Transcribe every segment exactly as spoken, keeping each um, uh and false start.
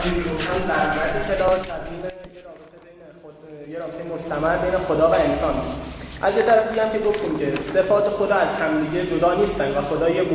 هم ضرورت کلاس تبیین یه رابطه بین خود یه رابطه مستمر بین خدا و انسان. از یه طرف دیگه هم که گفتیم که صفات خدا از همدیگه جدا نیستن و خدا یه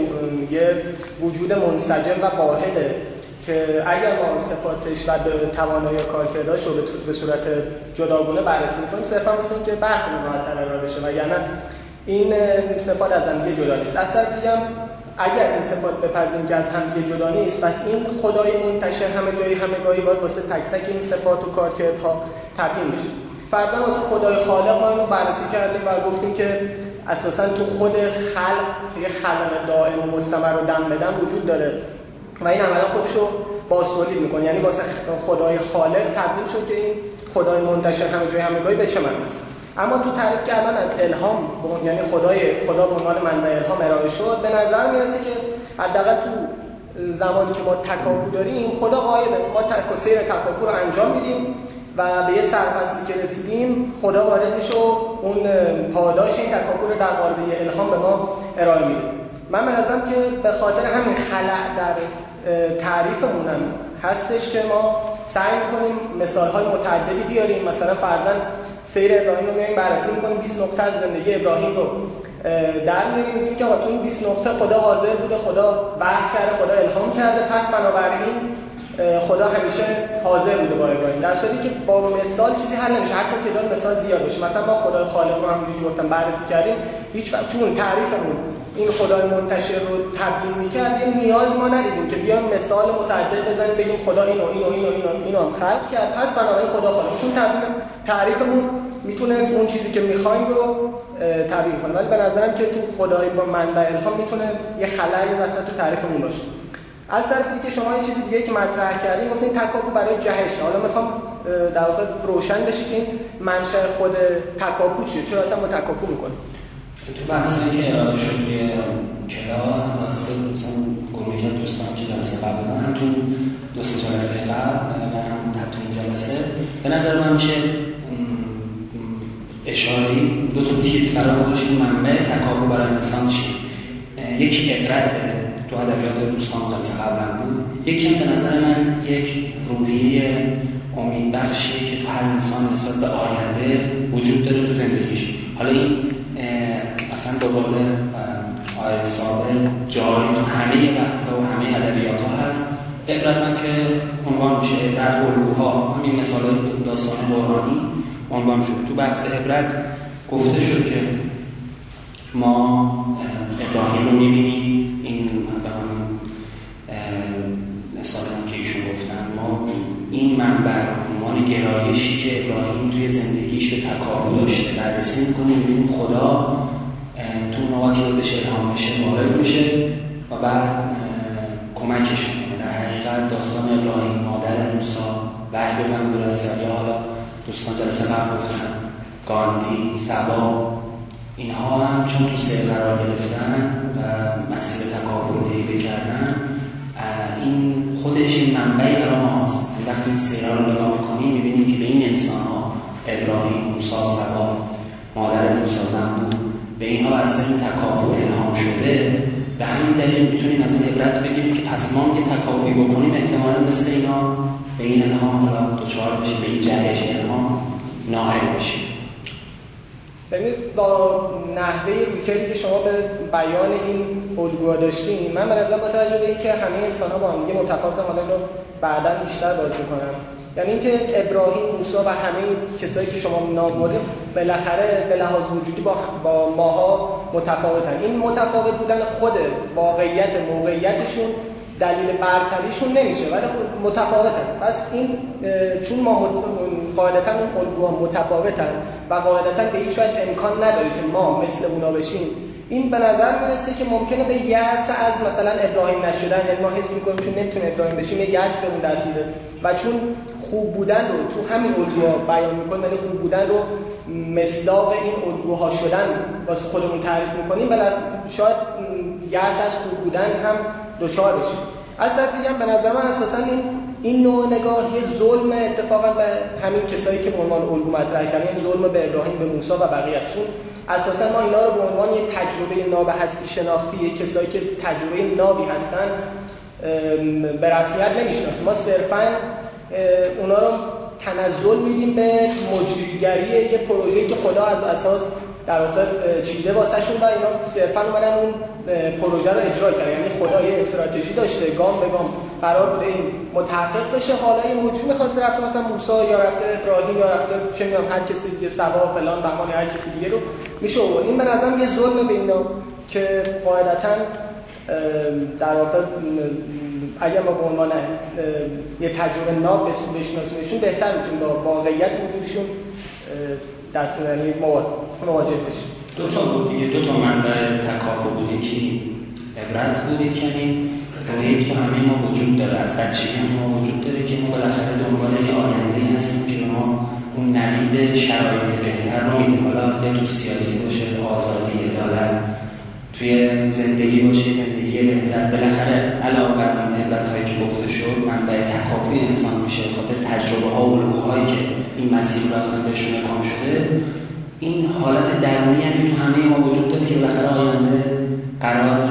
وجود منسجم و واحده که اگر ما صفاتش و توانایی کارکردش رو به صورت جداگونه بررسی می‌کنیم صرفا واسه اینکه بحث راحت‌تر ارائه بشه و یعنی این صفات از همدیگه جدا نیست. از طرف دیگه هم اگر این صفات بپذیریم که از همدیگه جدا نیست، پس این خدای منتشر همه جایی همگاهی باید واسه تک تک این صفات و کارکردها تبیین بشه. فرضاً واسه خدای خالق ما اینو بررسی کردیم و گفتیم که اساساً تو خود خلق یه خلق دائم و مستمر و دم به دم وجود داره و این عملا خودشو بازتولید میکنه، یعنی واسه خدای خالق تبیین شد که این خدای منتشر همه جای همگاهی به چه معنی است. اما تو تعریف که الان از الهام یعنی خدای خدا به عنوان منبع الهام ارائه شد، به نظر میرسه که حداقل تو زمانی که ما تکاپو داریم خدا غایبه، ما تک سیر تکاپو رو انجام میدیم و به یه سرفصلی که رسیدیم خدا وارد میشه و اون پاداش این تکاپو رو در قالب الهام به ما ارائه میده. من به نظرم که به خاطر همین خلأ در تعریفمون هم هستش که ما سعی میکنیم مثالهای متعددی بیاریم. مثلا فرضاً سیر ابراهیم رو میایم بررسی میکنیم، بیست نقطه از زندگی ابراهیم رو در میاریم، میگیم که آقا تو این بیست نقطه خدا حاضر بوده، خدا وحی کرده، خدا الهام کرده، پس بنابراین خدا همیشه حاضر بوده با ابراهیم. در صورتی که با مثال چیزی حل نمیشه، حتی تعداد مثال زیاد بشه. مثلا ما خدای خالق رو همونجوری گفتم بررسی کردیم، هیچ وقت چون تعریفمون این خدای منتشر رو تبیین می‌کردیم نیاز ما ندیدیم که بیایم مثال متعدد بزنیم بگیم خدا اینو اینو اینو اینو اینو هم خلق کرد پس بنابراین خدا خالق، چون تبیین تعریفمون میتونست اون چیزی که می‌خوایم رو تبیین کنه. ولی به نظرم که تو خدای با منبع الهام میتونه یه خلایی وسط تو تعریفمون باشه. از طرف دیگه شما یه چیز دیگه که مطرح کردین گفتین تکاپو برای جهش. حالا میخوام در واقع روشن بشه که این منشأ خود تکاپو چیه، چرا اصلا ما تکاپو میکنیم. تو بحثی که ارائه شد که کلاس هم واسه مثلا گروهی دوستان که جلسه قبل هم تو دو سه جلسه قبل و هم حتی این جلسه به نظر من میشه اشاره‌ای دو تا تیتر قرار گذاشتیم منبع تکاپو برای انسان چیه. یکی عبرت تو ادبیات دوستان جلسه قبلا بود، یکی هم به نظر من یک روحیه امیدبخشی که تو هر انسان نسبت به آینده وجود داره تو زندگیش. حالا این اصلا به قول آقای صابر جاری تو همه بحث‌ها و همه ادبیات‌ها هست. عبرت هم که عنوان میشه در الگوها، همین مثال‌های داستان قرآنی عنوان شده. تو بحث عبرت گفته شد که ما ابراهیم رو می‌بینیم، این مثال هم که ایشون گفتن، ما این منبع عنوان گرایشی که ابراهیم توی زندگیش به تکاپو داشته بررسی می‌کنیم، می‌بینیم خدا تو نواکی رو بهش الهام بشه وارد میشه و بعد کمکش میکنه. در حقیقت داستان ابراهیم، مادر موسی، وحی بزن برسه یا حالا دوستان جلسه قبل گفتن گاندی، سبا، اینها هم چون تو سیر قرار گرفتن و مسیر تکاپو رو طی کردن، این خودش این منبعی برای ما هست. وقتی این سیرها رو نگاه میکنیم میبینیم که به این انسان ها ابراهیم، موسی، سبا، مادر موسی، زنبور، به اینها بر اثر این تکاپو الهام شده. به همین دلیل میتونیم از این عبرت بگیریم که پس ما یه تکاپویی بکنیم احتمالاً مثل اینا به این الهام حالا دچار بشیم، به این جهش الهام نائل بشیم. ببینید با نحوه رویکردی که شما به بیان این الگوها داشتین، من به نظر با توجه به اینکه همه انسان‌ها با هم دیگه متفاوتن، حالا اینو بعداً بیشتر باز می‌کنم، یعنی اینکه ابراهیم، موسی و همه کسایی که شما نام بردید بالاخره به لحاظ وجودی با با ماها متفاوتن. این متفاوت بودن خود واقعیت موقعیتشون دلیل برتریشون نمیشه، ولی متفاوتن. پس این چون ما قاعدتاً اون الگوها متفاوتن و قاعدتاً به هیچ وجه امکان نداره که ما مثل اونا بشیم، این به نظر میرسه که ممکنه به یأس از مثلا ابراهیم نشدن، یعنی ما حس می‌کنیم چون نمیتونه ابراهیم بشیم یه یأس به اون دست میده و چون خوب بودن رو تو همین الگوها بیان می‌کنیم، یعنی خوب بودن رو مصداق این الگوها شدن واسه خودمون تعریف می‌کنیم، ولی شاید یأس از خوب بودن هم دچار بشیم. از طرف دیگه هم به نظر من اساساً این این نوع نگاهی ظلم اتفاقا به همین کسایی که به عنوان الگو مطرح کردن، یعنی ظلم به ابراهیم، به موسی و بقیه‌شون. اساساً ما اینا رو به عنوان یک تجربه ناب هستی شناختی، یک کسایی که تجربه نابی هستن به رسمیت نمیشناسیم. ما صرفاً اونا رو تنزل میدیم به مجریگری یه پروژه‌ای که خدا از اساس در واقع چیده واسهشون و اینا صرفاً اومدن اون پروژه رو اجرا کردن. یعنی خدا یه استراتژی داشته، گام به گام قرار بوده این متحقق بشه. حالا یه مجری می‌خواسته رفته مثلا موسی یا رفته ابراهیم یا رفته چه می‌دونم هر کسی دیگه، سبا فلان بهمان هر کسی دیگه رو میشه آورد. این به نظرم یه ظلم به اینا که قاعدتاً در واقع اگر ما به عنوان یه تجربه ناب بشناسیمشون بهتر میتونیم با واقعیت وجودشون دست یعنی مواجه بشیم. دو تا بود دیگه، دو تا منبع تکامل بود، یکی عبرت بود، یکی رویی که همه ما وجود داره، از بچگی هم ما وجود داره که ما بالاخره دنبال یه آینده هستیم که ما اون نوید شرایط بهتر رو میدیم. حالا یا تو سیاسی باشه، آزادی، عدالت، توی زندگی باشه، زندگی بهتر. بالاخره علاوه بر این عبرت‌هایی که گفته شد، منبع تکامل انسان میشه خاطر تجربه‌ها و الگوهایی که این مسیر رفتن بهشون الهام شده. این حالت درونی هم که تو همه ما وجود داره که بالاخره آینده قرار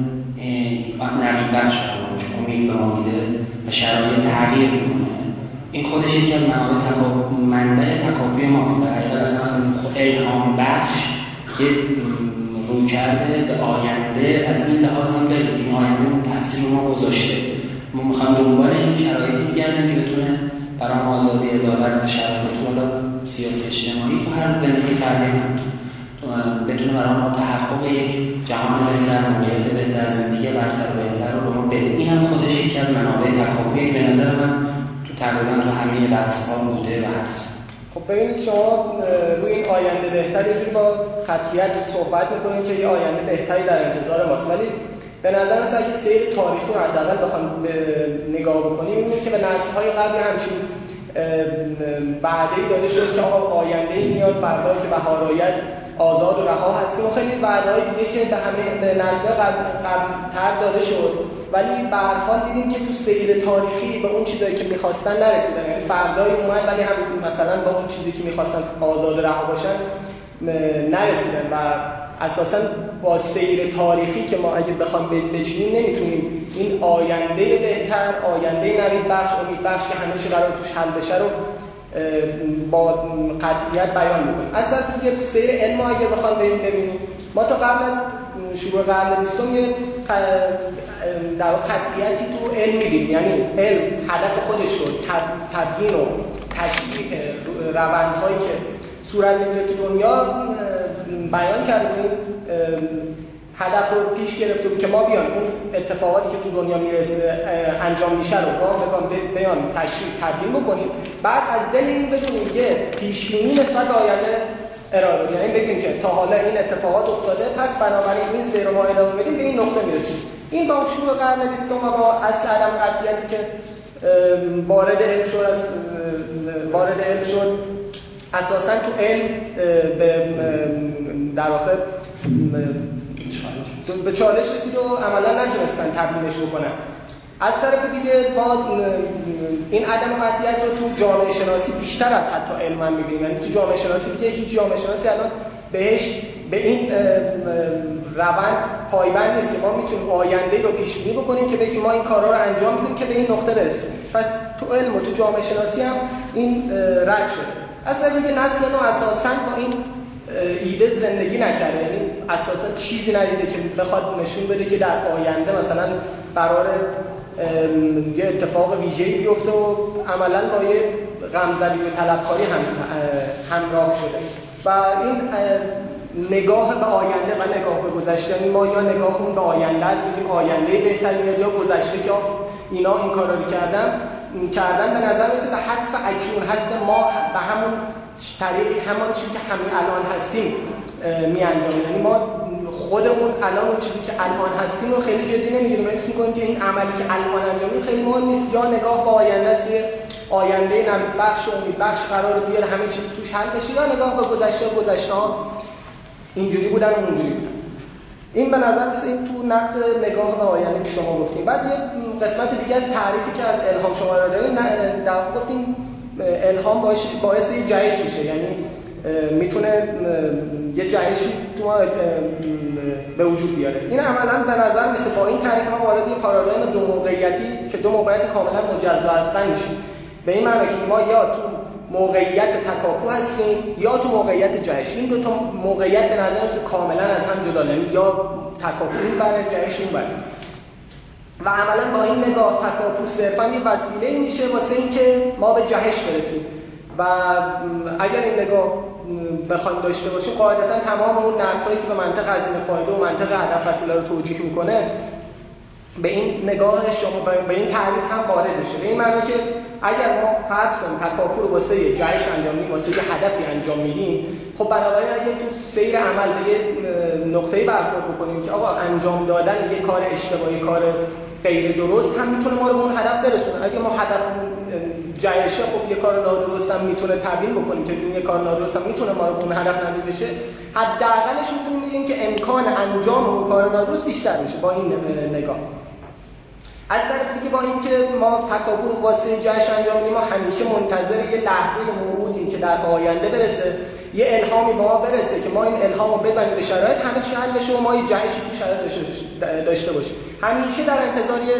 نوید بخش باشه، امید به ما میده و شرایط تغییر میکنه. این خودش یکی از منابع تکامل، منبع تکامل ماست. در حقیقت اصلا الهام بخش یه رو کرده به آینده از این لحاظ هم داریم که این آینده اون تأثیر ما گذاشته. ما میخوایم دنبال این شرایطی بگردیم که بتونه برای آزادی، عدالت و شرایط حالا سیاسی اجتماعی تو هر زندگی فردی هم بتونه برای ما تحقق یک جهان بهتر، موقعیت بهتر، زندگی برتر و بهتر رو به ما بده. این هم خودش یکی از منابع تکاملی به نظر من تو تقریبا تو همه بحث‌ها بوده و هست. خب ببینید شما روی این آینده بهتر یه جوری با قطعیت صحبت می‌کنید که یه آینده بهتری در انتظار ماست، ولی به نظر مثلا اگه سیر تاریخی رو حداقل بخوایم نگاه بکنیم می‌بینیم که به نسل‌های قبلی همچین وعده‌ای داده شد که آقا آینده‌ای میاد فردا که بهار آید آزاد و رها هستیم و خیلی وعده‌های دیگه که به همه به نسل‌های قبل‌تر داده شد، ولی به هر حال دیدیم که تو سیر تاریخی به اون چیزایی که می‌خواستن نرسیدن. یعنی فردای اومد ولی هم مثلا با اون چیزی که می‌خواستن آزاد و رها باشن نرسیدن و اساساً با سیر تاریخی که ما اگه بخوایم بچینیم نمیتونیم این آینده بهتر، آینده نوید بخش، امید بخش که همیشه قرار توش حل بشه رو با قطعیت بیان می‌کنیم. اصلا دیگه سیر علم اگه بخوایم بریم ببینیم، ما تا قبل از شروع قرن بیستم یه در قطعیتی تو علم می‌دیم. یعنی علم هدف خودش رو تبیین و تشریح روندهایی که صورت می‌گیره تو دنیا بیان کرده بود، هدف رو پیش گرفته بود که ما بیان اون اتفاقاتی که تو دنیا میرسه انجام میشه رو گام به گام بیان تشریح تبیین بکنیم، بعد از دل این بتونیم یه پیش‌بینی نسبت به آینده ارائه بدیم. یعنی بگیم که تا حالا این اتفاقات افتاده، پس بنابراین این سیر رو ما ادامه بدیم، به این نقطه میرسیم. این با شروع قرن بیستم و با اصل عدم قطعیتی که وارد علم شد وارد علم شد اساساً تو علم به در واقع به چالش رسید و عملا نتونستن تبیینش بکنن. از طرف دیگه ما این عدم قطعیت رو تو جامعه شناسی بیشتر از حتی علم هم می‌بینیم. یعنی تو جامعه شناسی دیگه هیچ جامعه شناسی الان بهش به این روند پایبند نیست که ما میتونیم آینده رو پیش بینی بکنیم که بگیم ما این کارا رو انجام میدیم که به این نقطه برسیم. پس تو علم و تو جامعه شناسی هم این رد شده. اصلا دیگه نسل نو اساساً با این ایده زندگی نکرده، یعنی اساساً چیزی ندیده که بخواد نشون بده که در آینده مثلا قرار یه اتفاق ویژه‌ای بیفته و عملاً با یه غمزدگی و طلبکاری هم همراه شده و این نگاه به آینده و نگاه به گذشته، یعنی ما یا نگاهمون به آینده است بگیم آینده بهتری میاد یا گذشته که اینا این کارا رو کردن کردن به نظر میاد به حذف اکنون، حذف ما به همون طریقی همان چیزی که همین الان هستیم می انجامیم. یعنی ما خودمون الان اون چیزی که الان هستیم رو خیلی جدی نمیگیریم، حس می‌کنیم که این عملی که الان انجام میدیم خیلی مهم نیست، یا نگاه به آینده است که آینده نوید بخش و امید بخش قرار بیاره همه چیز توش حل بشه، یا نگاه به گذشته و گذشته‌ها اینجوری بودن و اونجوری بودن. این به نظر میاد این تو نقد نگاه به آینده که شما گفتیم. بعد یه قسمت دیگه از تعریفی که از الهام شما رو دارین در واقع گفتیم الهام باعث باعث یه جهش میشه، یعنی میتونه یه جهشی تو ما به وجود بیاره. این عملاً به نظر میاد با این تعریف ما وارد یه پارادایم دو موقعیتی که دو موقعیت کاملا مجزا هستن میشیم. به این معنی که ما یا تو موقعیت تکاپو هستیم یا تو موقعیت جهش. این دو تا موقعیت به نظر میاد کاملا از هم جدا، یعنی یا تکاپو این بره جهش این بره. و عملا با این نگاه تکاپو صرفا یه وسیله میشه واسه اینکه ما به جهش برسیم. و اگر این نگاه بخوایم داشته باشیم قاعدتا تمام اون نقدهایی که به منطق هزینه فایده و منطق هدف وسیله رو توجیه میکنه به این نگاه شما به این تعریف هم وارد میشه. به این معنی که اگر ما فرض کنیم تکاپو رو واسه جهش انجام میدیم، واسه یه هدفی انجام میدیم، خب بنابراین اگه تو سیر عمل به یه نقطه‌ای برخورد بکنیم که آقا انجام دادن یه کار اشتباهی، کار غیر درست هم میتونه ما رو به اون هدف برسونه. اگه ما هدفمون جهشه، خب یه کار نادرست هم میتونه تبیین بکنیم که این یه کار نادرست هم میتونه ما رو به اون هدف نزدیک بشه. حداقلش میتونیم بگیم که امکان انجام اون کار نادرست بیشتر میشه با این نگاه. از طرف دیگه با اینکه ما تکاپو رو واسه جهش انجام میدیم، ما همیشه منتظر یه لحظه موعودیم که در آینده برسه، یه الهامی به ما برسه که ما این الهام رو بزنیم به شرایط همه چی حل بشه و ما یه جهشی تو شرایط داشته باشیم. همیشه در انتظار یه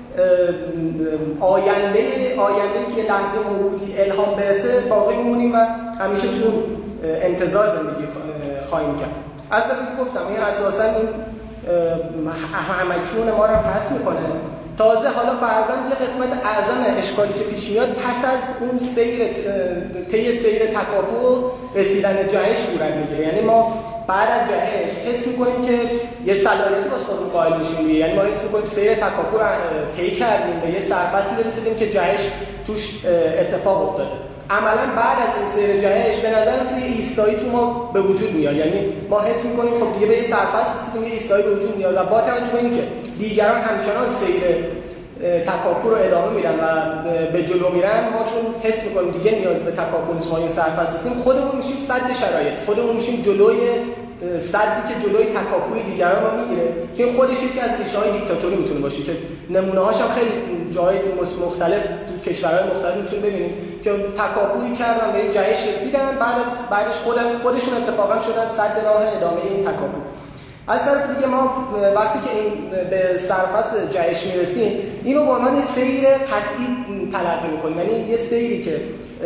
آینده آینده که یه لحظه موعودی الهام برسه باقی میمونیم و همیشه تو انتظار زندگی خواهیم کرد. از طرفی گفتم این اساساً این همکنون ما رو پس میکنه. تازه حالا فرضاً یه قسمت اعظم اشکالی که پیش میاد پس از اون سیر طی سیر تکاپو رسیدن جهش صورت میگیره. یعنی ما بعد از جهش حس میکنیم که یه صلاحیتی واسه خودمون قائل میشیم، یعنی ما حس میکنیم سیر تکاپو رو طی کردیم، به یه سرفصلی رسیدیم که جهش توش اتفاق افتاده. عملا بعد از این سیر جهش به نظر میاد یه ایستایی تو ما به وجود میاد، یعنی ما حس میکنیم خب دیگه به یه سرفصل رسیدیم، یه ایستایی به وجود میاد و با توجه به اینکه دیگران همچنان سیر تکاپو رو ادامه میدن و به جلو میرن، ما چون حس میکنیم دیگه نیاز به تکاپو نیست، ما این سرفصل هستیم، خودمون میشیم سد شرایط، خودمون میشیم جلوی سدی که جلوی تکاپوی دیگران رو میگیره که خودش یکی از ریشه‌های دیکتاتوری میتونه باشه که نمونه‌هاش هم خیلی جای مختلف تو کشورهای مختلف میتونید ببینید که تکاپویی کردن به جهش رسیدن، بعد از بعدش خود خودشون اتفاقا شدن سد راه ادامه این تکاپو. از طرف دیگه ما وقتی که این به سرفصل جهش میرسیم اینو به عنوان سیر قطعی تلقی میکنیم، یعنی یه سیری که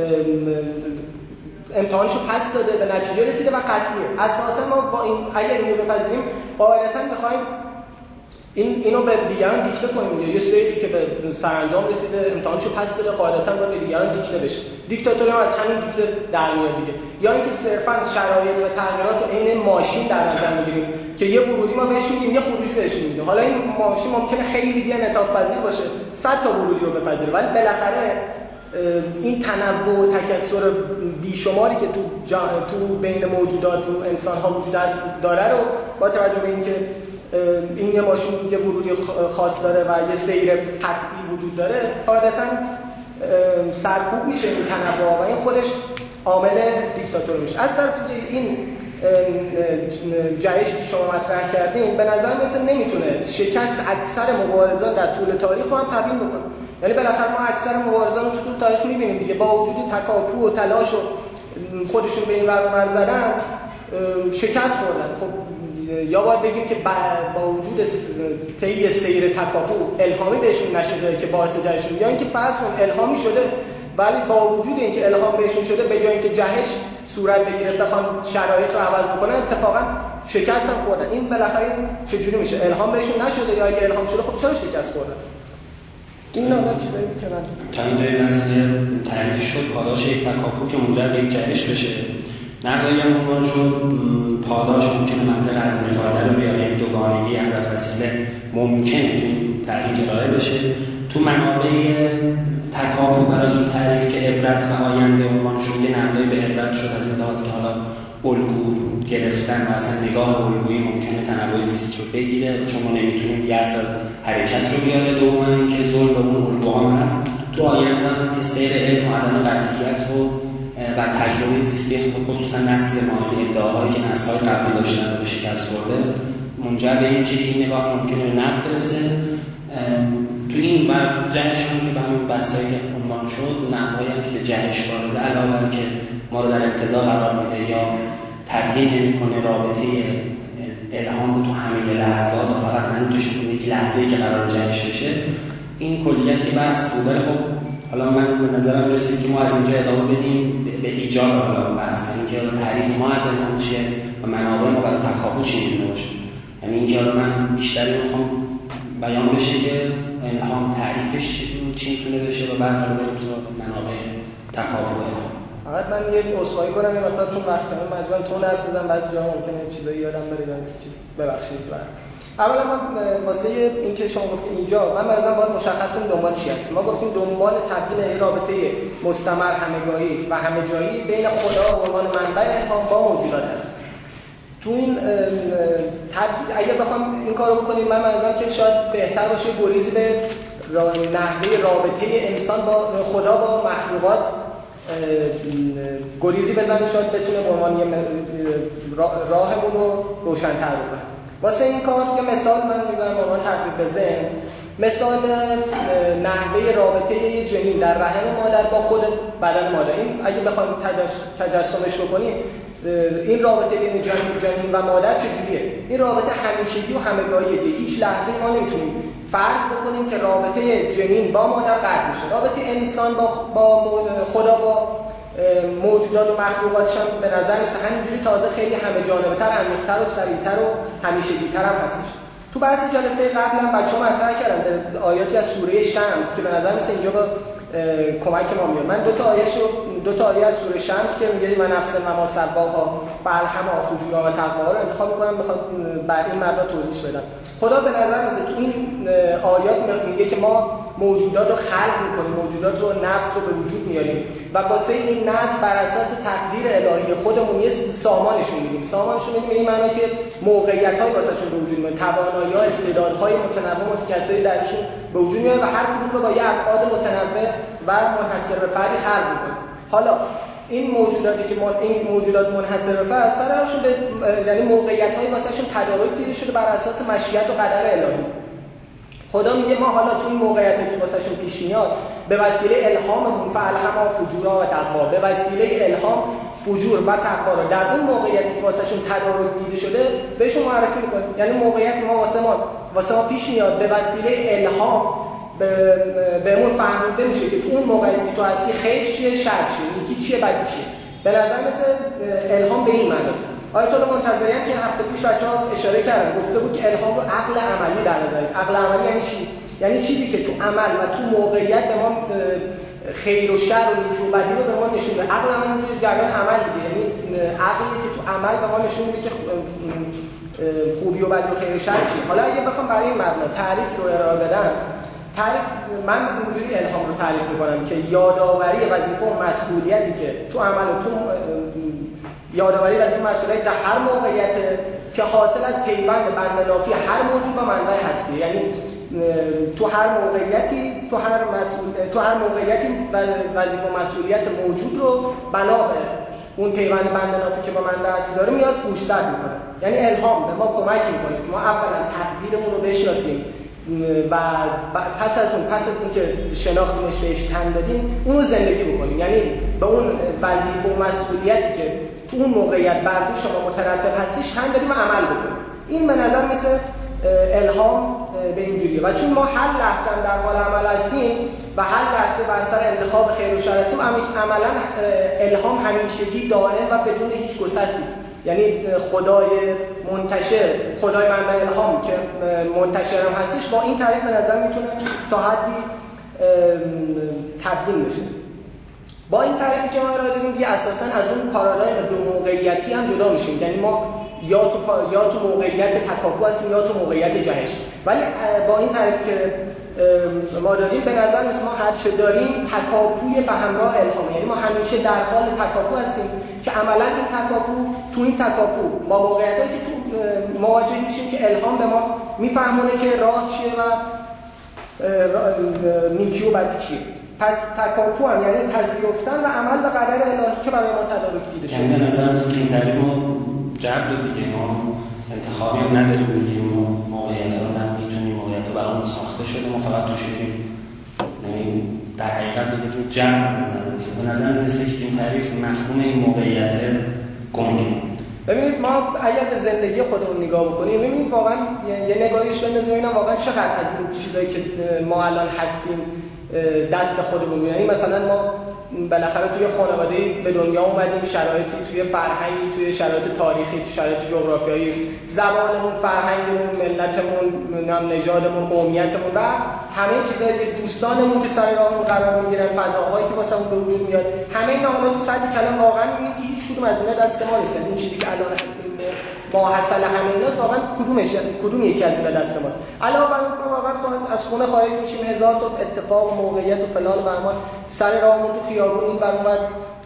امتحانشو پس داده به نتیجه رسیده و قطعیه. اساسا ما با این اگر اینو بپذیریم قاعدتا میخوایم این اینو به دیگران دیکته کنیم، یه سری که به سرانجام رسیده امتحانشو پس داده قاعدتا باید به دیگران دیکته بشه. دیکتاتوری هم از همین دیکته در میاد دیگه. یا اینکه صرفا شرایط و تغییرات رو عین ماشین در نظر میگیریم که یه ورودی ما بهش میدیم یه خروجی بهش میدیم. حالا این ماشین ممکنه خیلی دیگه انعطاف پذیر باشه، صد تا ورودی رو بپذیره، ولی بالاخره این تنوع و تکثر بیشماری که تو تو بین موجودات تو انسان ها وجود داره رو با توجه به اینکه این یه ماشین یه ورودی خاص داره و یه سیر قطعی وجود داره قاعدتاً سرکوب میشه این تنوع و این خودش عامل دیکتاتور میشه. از طرف این جهش که شما مطرح کردین به نظر مثل نمیتونه شکست اکثر مبارزان در طول تاریخ رو هم تبیین بکنه. یعنی بالاخره ما اکثر مبارزان رو تو طول تاریخ میبینیم دیگه، با وجود تکاپو و تلاش و خودشون به این ور اون ور زدن شکست خوردن. خب یا باید بگیم که با وجود طی سیر تکاپو الهامی بهشون نشده که باعث جهشون، یا اینکه فرض کن الهامی شده ولی با وجود اینکه الهام بهشون شده به جای اینکه جهش صورت بگیره بخوان شرایط رو عوض بکنن اتفاقا شکست هم خوردن. این بالاخره چجوری میشه؟ الهام بهشون نشده یا اگه الهام شده خب چرا شکست خوردن؟ این نوبت چیزایی که من تا اینجای نسل تعریف شد پاداش یک تکاپو که منجر به یک جهش بشه. نقدایی هم عنوان شد پاداش ممکنه منطق هزینه فایده رو بیاره، این دوگانگی هدف وسیله ممکنه تو تعریف ارائه بشه. تو منابع تکاپو برای این تعریف که عبرت و آینده عنوان شد یه نقدایی به عبرت شد از این لحاظ که حالا الگو گرفتن و اصلا نگاه الگویی ممکنه تنوع زیست رو بگیره، چون ما نمیتونیم یأس از حرکت رو بیاره. دوم اینکه ظلم به اون الگوها هست. تو آینده هم که سیر علم و عدم قطعیت رو و تجربه زیستی خصوصا نسل ما ادعاهایی که نسل‌های قبلی داشتن رو به شکست برده منجر به این که این نگاه ممکنه به نقد برسه. تو این و جهش هم که به همین بحثایی که عنوان شد نقدهایی هم که به جهش وارده علاوه که ما رو در انتظار قرار میده یا تبیین نمی‌کنه رابطه الهام رو تو همه لحظات و فقط نمی‌توشه کنه یک لحظه‌ای که قرار جهش بشه. این کلیت که بحث بود. ولی خب حالا من به نظرم رسید که ما از اینجا ادامه بدیم به ایجاد حالا بحث اینکه تعریف ما از الهام چیه و منابع ما برای تکاپو چی میتونه باشه. یعنی اینکه حالا من بیشتری میخوام بیان بشه که الهام تعریفش چی میتونه بشه و بعد حالا بریم سراغ منابع تکاپو الهام. فقط من یه عذرخواهی کنم این مقدار چون وقت کمه مجبورم تون حرف بزنم، بعضی جاها ممکنه چیزایی یادم بره یا چیز ببخشید. اولا من واسه اینکه شما گفتید اینجا من مثلا باید مشخص کنم دنبال چی هست. ما گفتیم دنبال تبیین رابطه مستمر همگاهی و همه جایی بین خدا و عنوان منبع الهام با موجودات هست. تو این اگه بخوام این کارو بکنیم من مثلا که شاید بهتر باشه گریزی به نحوه رابطه انسان با خدا با مخلوقات گریزی بزنیم، شاید بتونه به عنوان راهمون رو روشن‌تر بکنه. واسه این کار یه مثال من میذارم به عنوان تقریب به ذهن. مثال نحوه رابطه یه جنین در رحم مادر با خود بدن مادر. این اگه بخوایم تجسمش رو کنیم این رابطه بین جنین و مادر چجوریه؟ این رابطه همیشگی و همگاهیه. هیچ لحظه ما نمیتونیم فرض بکنیم که رابطه جنین با مادر قطع میشه. رابطه انسان با با خدا با موجودات و مخلوقاتش هم به نظر میسه همینجوری تازه خیلی همه جانبه‌تر، عمیق‌تر و سریع‌تر و همیشگی‌تر هم هستش. تو بحث جلسه قبل هم بچه‌ها مطرح کردن آیاتی از سوره شمس که به نظر میسه اینجا با کمک ما میاد. من دو تا آیه‌شو دو تا آیه از سوره شمس که میگه من نفس و ما سباها فالهمها فجورها و تقواها رو انتخاب می‌کنم بخوام بعد این مبنا توضیح بدم. خدا به نظر میسه تو این آیات میگه که ما موجودات رو خلق می‌کنیم، موجودات رو نفس رو به وجود میاریم و واسه این نفس بر اساس تقدیر الهی خودمون یه سامانشون میدیم. سامانشون میدیم این معنی که موقعیت‌های واسهشون به وجود میاد، توانایی‌ها، استعدادهای متنوع متکثری درشون به وجود میاد و هر کدوم رو با یه ابعاد متنوع و منحصر به فردی خلق می‌کنیم. حالا این موجوداتی که این موجودات منحصر به فرد سرشون به یعنی موقعیت‌های واسهشون تدارک دیده شده بر اساس مشیت و قدر الهی. خدا میگه ما حالا تو این موقعیتی که واسهشون پیش میاد به وسیله الهاممون فالهمها فجورها و تقوا، به وسیله الهام فجور و تقوا رو در اون موقعیتی که واسهشون تدارک دیده شده بهشون معرفی می‌کنیم. یعنی موقعیت ما واسه ما واسه ما پیش میاد به وسیله الهام بهمون فهمیده میشه که تو اون موقعیتی که تو هستی خیر چیه، شر چیه، نیکی چیه، بدی چیه. به نظر مثل الهام به این معناست. آیت الله منتظری هم که هفته پیش بچه‌ها اشاره کردن گفته بود که الهام رو عقل عملی در نظر گرفت. عقل عملی یعنی چی؟ یعنی چیزی که تو عمل و تو موقعیت به ما خیر و شر و نیکی و بدی رو به ما نشون میده. عقل عملی میگه جریان عمل دیگه، یعنی عقلی که تو عمل به ما نشون میده که خوبی و بدی و خیر و شر چیه. حالا اگه بخوام برای این مبنا تعریف رو ارائه بدم، تعریف من اینجوری الهام رو تعریف میکنم که یادآوری وظیفه و مسئولیتی که تو عمل و تو یادآوری وظیفه و مسئولیت در هر موقعیت که حاصل از پیوند بنده‌نافی هر موجود با منبع هستی. یعنی تو هر موقعیتی تو هر مسئول تو هر موقعیتی وظیفه و مسئولیت موجود رو بنا به اون پیوند بنده‌نافی که با منبع هستی داره میاد گوشزد میکنه. یعنی الهام به ما کمک میکنه که ما اولا تقدیرمون رو بشناسیم و پس از اون پس از اون که شناختیمش بهش تن دادیم اون رو زندگی بکنیم. یعنی به اون وظیفه و مسئولیتی که تو اون موقعیت بر دوش شما مترتب هستیش تن دادیم و عمل بکنیم. این به نظر مثل الهام به اینجوریه و چون ما هر لحظه در حال عمل هستیم و هر لحظه بر سر انتخاب خیر و شر هستیم عملا الهام همیشگی دائم و بدون هیچ گسستی. یعنی خدای منتشر، خدای منبع الهام که منتشر هم هستش با این تعریف به نظر میتونه تا حدی تبیین بشه. با این تعریفی که ما ارائه دادیم دیگه اساساً از اون پارادایم دو موقعیتی هم جدا میشیم. یعنی ما یا تو یا تو موقعیت تکاپو هستیم یا تو موقعیت جهش. ولی با این تعریفی که ما داریم به نظر میاد ما هر چه داریم تکاپوی به همراه الهام. یعنی ما همیشه در حال تکاپو هستیم که عملاً این تکاپو تو این تکاپو ما موقعیتی که تو مواجه میشیم که الهام به ما میفهمونه که راه چیه و نیکی و بدی چیه. پس تکاپو هم یعنی پذیرفتن و عمل به قدر الهی که برای ما تدارک دیده شده. یعنی به نظر میاد که این تعریف رو جبر دیگه ما انتخابی هم نداریم، میگیم موقعیت‌ها رو نمیتونیم، موقعیت‌ها برامون ساخته شده ما فقط توش میریم. یعنی در حقیقت به جور جمع نظر میرسه. به نظر میرسه که این تعریف مفهوم این موقعیت گنگه. ببینید ما اگر به زندگی خودمون نگاه بکنیم ببینید واقعا یه نگاهیش بندازیم اینا واقعا چقدر از این چیزایی که ما الان هستیم دست خودمون. یعنی مثلا ما بالاخره توی خانواده‌ای به دنیا اومدیم، شرایطی توی فرهنگی، توی شرایط تاریخی، توی شرایط جغرافیایی، زبانمون، فرهنگمون، ملتمون، نژادمون، قومیتمون و همه چیزای دوستانمون که سر راهمون قرار میگیرن، فضاهایی که واسمون به وجود میاد، همه اینا حالا تو سطح کلام واقعا میبینید که هیچ کدوم از اینا دست ما نیست. این چیزی که الان هستیم ما حاصل همه ایناست، واقعا کدومش کدوم یکی از اینا دست ماست؟ علاوه بر اون واقعا از خونه خارج میشیم، هزار تا اتفاق و موقعیت و فلان و اما سر راهمون تو خیابون این بر اون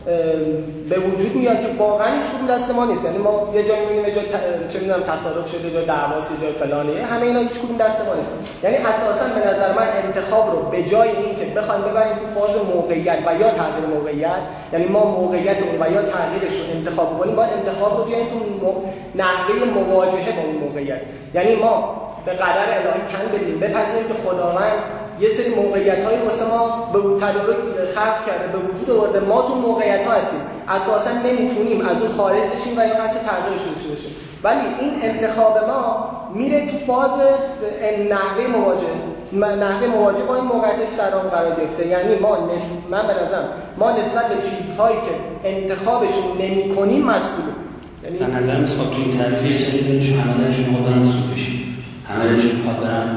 به وجود میاد که واقعا هیچ کدوم دست ما نیست. یعنی ما یه جایی میبینیم یه جای چه میدونم تصادف شده، یه جای دعواست، یه جای فلانه، همه اینا هیچ کدوم دست ما نیست. یعنی اساسا به نظر من انتخاب رو به جای اینکه بخوایم ببریم تو فاز موقعیت و یا تغییر موقعیت، یعنی ما موقعیتمون و یا تغییرش رو انتخاب کنیم، باید انتخاب رو بیاریم تو نحوه مواجهه با اون موقعیت. یعنی ما به قدر الهی تن بدیم، بپذیریم که خداوند یه سری موقعیت‌های واسه ما به تدارک خلق کرده، به وجود آورده، ما تو موقعیت‌ها هستیم، اساساً نمیتونیم از اون خارج بشیم و یا قصد تغییرش داشته باشیم. ولی این انتخاب ما میره تو فاز نحوه مواجهه، نحوه مواجهه با این موقعیتی که سرام قرار گرفته. یعنی ما نس... من به نظرم ما نسبت به چیزهایی که انتخابشون نمی‌کنیم مسئولیم. یعنی به نظر میاد تو این تعریفی سریشون همه درشون مردن سود بشیم، همه درشون میخواد برن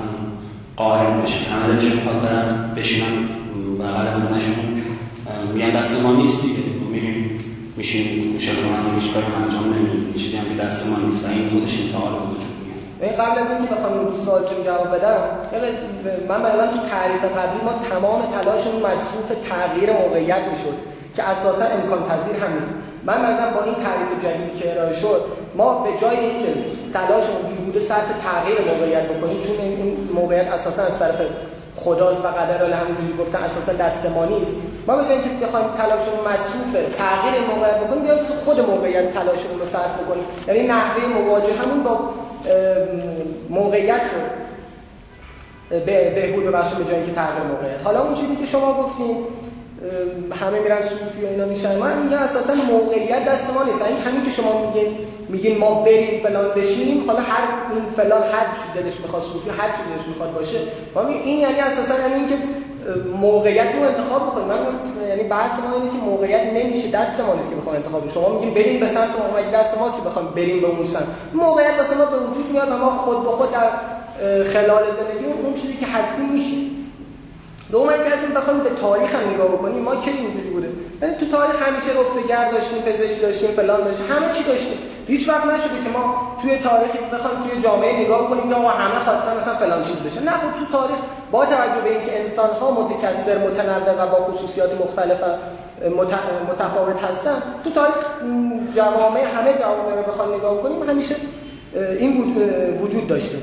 قائم بشن، همه درشون میخواد برن بشینن بغل خونه‌شون میگن دست ما نیست دیگه، میریم میشیم شغلمون هیچ کاری انجام نمیدیم، چیزی هم که دست ما نیست و این خودش انتقال به وجود میاد. این قبل از اینکه بخوام این سوالتون جواب بدم، من مثلا تو تعریف قبلی ما تمام تلاشمون مصروف تغییر موقعیت میشد که اساسا امکان پذیر هم نیست. من مثلا با این تعریف جدیدی که ارائه شد، ما به جای اینکه تلاشمون بیهوده صرف تغییر موقعیت بکنیم، چون این موقعیت اساسا از طرف خداست و قدر الله همونجوری گفتن اساسا دست ما نیست، ما به جای اینکه بخوایم تلاشمون مصروف تغییر موقعیت بکنیم، بیایم تو خود موقعیت تلاشمون رو صرف بکنیم. یعنی نحوه مواجهمون با موقعیت رو به بهبود ببخشیم به جای اینکه تغییر موقعیت. حالا اون چیزی که شما گفتین همه میرن صوفی و اینا میشن، من میگم اساسا موقعیت دست ما نیست. این همین که شما میگین میگین ما بریم فلان بشیم، حالا هر این فلان هر چی دلش میخواد صوفی هر چی دلش میخواد باشه، ما میگیم این یعنی اساسا یعنی اینکه موقعیت رو انتخاب بکنیم. من یعنی بحث ما اینه که موقعیت نمیشه دست ما نیست که بخوام انتخاب. شما میگین بریم به سمت موقعیت دست ماست که بخوام بریم به اون سمت. موقعیت واسه ما به وجود میاد و ما خود به خود در خلال زندگی اون چیزی که هستیم میشیم. دوم اینکه از این بخوایم به تاریخ هم نگاه بکنیم، ما کی اینجوری بوده؟ یعنی تو تاریخ همیشه گفتگار داشتیم، پزشک داشتیم، فلان داشتیم، همه چی داشتیم. هیچ وقت نشده که ما توی تاریخ بخوایم توی جامعه نگاه کنیم که آقا همه خواستن مثلا فلان چیز بشه. نه، خب تو تاریخ با توجه به اینکه انسان‌ها متکثر، متنوع و با خصوصیات مختلف متفاوت هستن، تو تاریخ جوامع همه جوامع رو بخوایم نگاه کنیم همیشه این وجود داشته.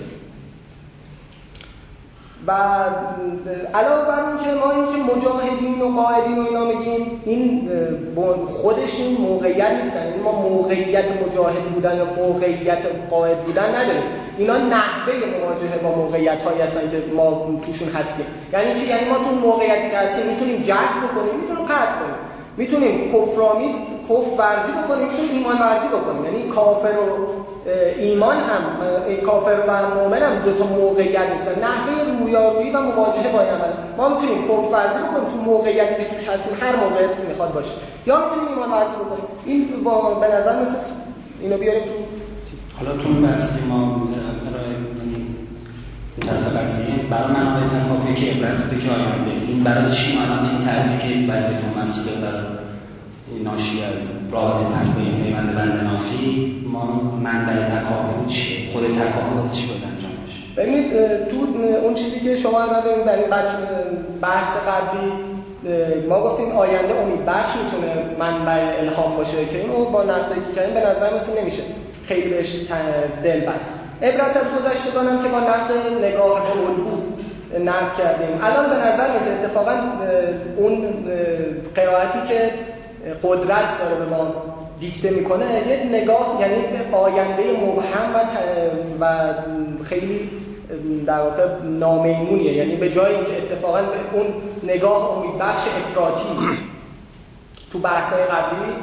و علاوه بر اون که ما این که مجاهدین و قائدین و اینا میگیم، این خودشون موقعیت نیستن. این ما موقعیت مجاهد بودن یا موقعیت قائد بودن نداریم. اینا نحوه مواجهه با موقعیت هایی هستن که ما توشون هستیم. یعنی چی؟ یعنی ما تو موقعیتی که هستیم میتونیم جهل بکنیم، میتونیم قطع کنیم، میتونیم کفرآمیز کفر ورزی بکنیم، میتونیم ایمان ورزی بکنیم. یعنی کافر و ایمان هم، کافر و مؤمن هم دو تا موقعیت نیستن، نحوه رویارویی و مواجهه با عمل. ما میتونیم کفر ورزی بکنیم تو موقعیتی که توش هستیم، هر موقعیتی که میخواد باشه، یا میتونیم ایمان ورزی بکنیم. این با به نظر مثل اینو بیاریم تو چیز. حالا تو این بحثی که ما برای این طرف قضیه برای منابع تکافی که عبرت بوده که آینده، این برای چی ما الان این تعریفی که وظیفه مسئول برای ناشی از رابطه پنج با این پیوند بند نافی، ما منبع تکافل چیه؟ خود تکافل چی باید انجام بشه؟ ببینید تو اون چیزی که شما نداریم در این بحث قبلی ما گفتیم آینده امید بخش میتونه منبع الهام باشه که اینو با نقدایی که کردیم به نظر مثل نمیشه خیلی بهش دل بست. عبرت از گذشتگانم که با نقد نگاه الگو نقد کردیم. الان به نظر مثل اتفاقا اون قرائتی که قدرت داره به ما دیکته میکنه یه نگاه، یعنی به آینده مبهم و, و خیلی در واقع نامیمونیه. یعنی به جای اینکه اتفاقا به اون نگاه امیدبخش افراطی تو بحث‌های قبلی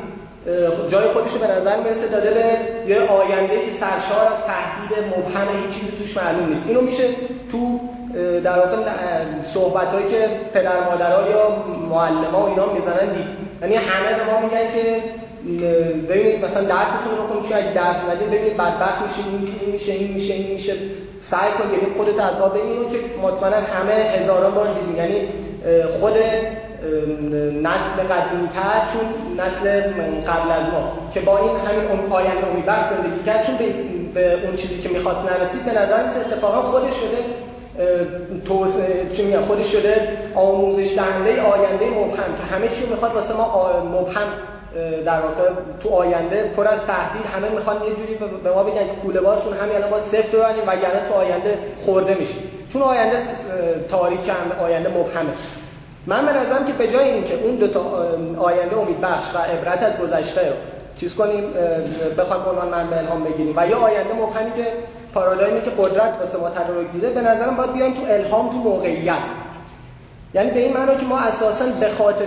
جای خودش رو به نظر میرسه داده به یه آینده که سرشار از تهدید مبهم، هیچ چیزی توش معلوم نیست. اینو میشه تو در واقع صحبتایی که پدر مادرها یا معلم‌ها و اینا میزنن دید. یعنی همه به ما میگن که ببینید مثلا درستون رو بخونید، اگه درس ندید ببینید بدبخت میشید، این میشه این میشه این میشه، سعی کن یعنی خودت از آب ببینید که مطمئنا همه هزاران بار دیدیم. یعنی خود نسل قدیمی‌تر چون نسل قبل از ما که با این همین آینده امیدبخش زندگی کرد، چون به, به اون چیزی که می‌خواست نرسید، به نظر میاد اتفاقا خودش شده توسعه چی میگن خودش شده آموزش دهنده آینده مبهم که همه چی رو میخواد واسه ما مبهم در واقع تو آینده پر از تهدید. همه میخوان یه جوری به ما بگن که کوله بارتون همین الان با سفت ببرید وگرنه تو آینده خورده میشید، چون آینده تاریک هم آینده مبهمه. من به نظرم که به جای اینکه اون دو تا آینده امیدبخش و عبرت از گذشته رو چیز کنیم بخوایم عنوان من به الهام بگیریم و یا آینده مبهمی که پارادایمی که قدرت واسه ما تدارک دیده، به نظرم باید بیایم تو الهام، تو موقعیت. یعنی به این معنی که ما اساساً به خاطر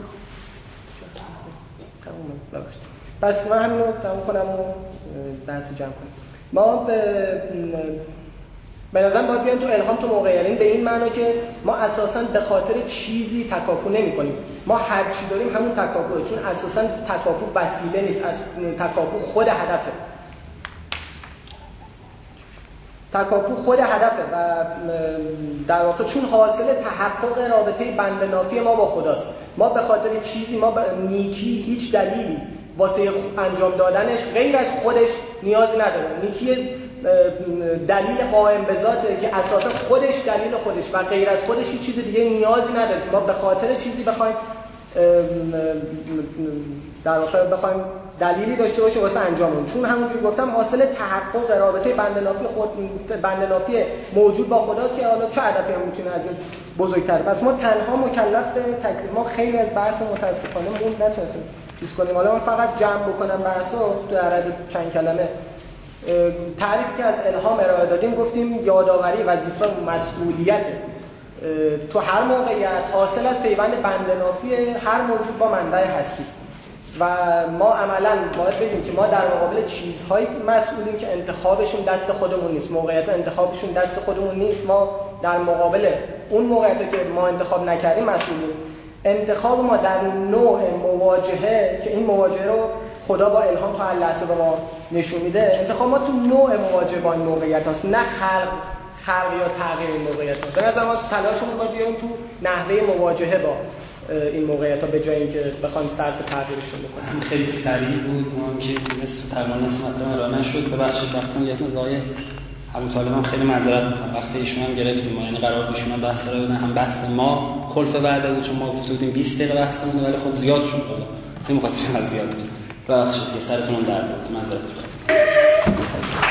پس من همین رو تموم کنم و بحث جمع کنم. ما به به نظرم باید بیایم تو الهام، تو موقعیت. این به این معنی که ما اساساً به خاطر چیزی تکاپو نمی کنیم. ما هر چی داریم همون تکاپوه، چون اساساً تکاپو وسیله نیست، از تکاپو خود هدفه. تکاپو خود هدفه و در واقع چون حاصل تحقق رابطه بند نافی ما با خداست. ما به خاطر چیزی، ما به نیکی هیچ دلیلی واسه انجام دادنش غیر از خودش نیازی نداره. نیکی دلیل قائم به ذاته که اساسا خودش دلیل خودش و غیر از خودش هیچ چیز دیگه نیازی نداره که ما به خاطر چیزی بخوایم در واقع بخوایم دلیلی داشته باشه واسه انجام اون. چون همونجوری گفتم حاصل تحقق رابطه بند نافی خود بند نافی موجود با خداست که حالا چه هدفی هم میتونه از این بزرگتره. پس ما تنها مکلف به تکلیف، ما خیلی از بحث متاسفانه مون نتونستیم چیز کنیم. حالا من فقط جمع بکنم بحثو در عرض چند کلمه. تعریفی که از الهام ارائه دادیم گفتیم یادآوری وظیفه و مسئولیت تو هر موقعیت حاصل از پیوند بند نافی هر موجود با منبع هستی و ما عملاً باید بگیم که ما در مقابل چیزهایی مسئولیم که انتخابشون دست خودمون نیست، موقعیت انتخابشون دست خودمون نیست. ما در مقابل اون موقعیتی که ما انتخاب نکردیم مسئولیم. انتخاب ما در نوع مواجهه که این مواجهه رو خدا با الهام تا لحظه به ما نشون میده، انتخاب ما تو نوع مواجهه با این موقعیت هست، نه خلق خلق یا تغییر این موقعیت هست. به نظر ما تلاشمون باید بیاریم تو نحوه مواجهه با این موقعیت ها به جای اینکه بخوایم صرف تغییرشون بکنیم. خیلی سریع بود اون که نصف تقریبا نصف مطلب ارائه نشد. ببخشید وقتتون گرفتم. آقای ابو طالب هم خیلی معذرت میخوام، وقت ایشون هم گرفتیم. ما یعنی قرار بود ایشون هم بحث رو بدن، هم بحث ما خلف بعده بود چون ما گفته بودیم بیست دقیقه بحثمون، ولی خب زیاد شد. حالا نمی‌خواستیم از زیاد بود. ببخشید یه سرتون هم درد بود. معذرت میخوام.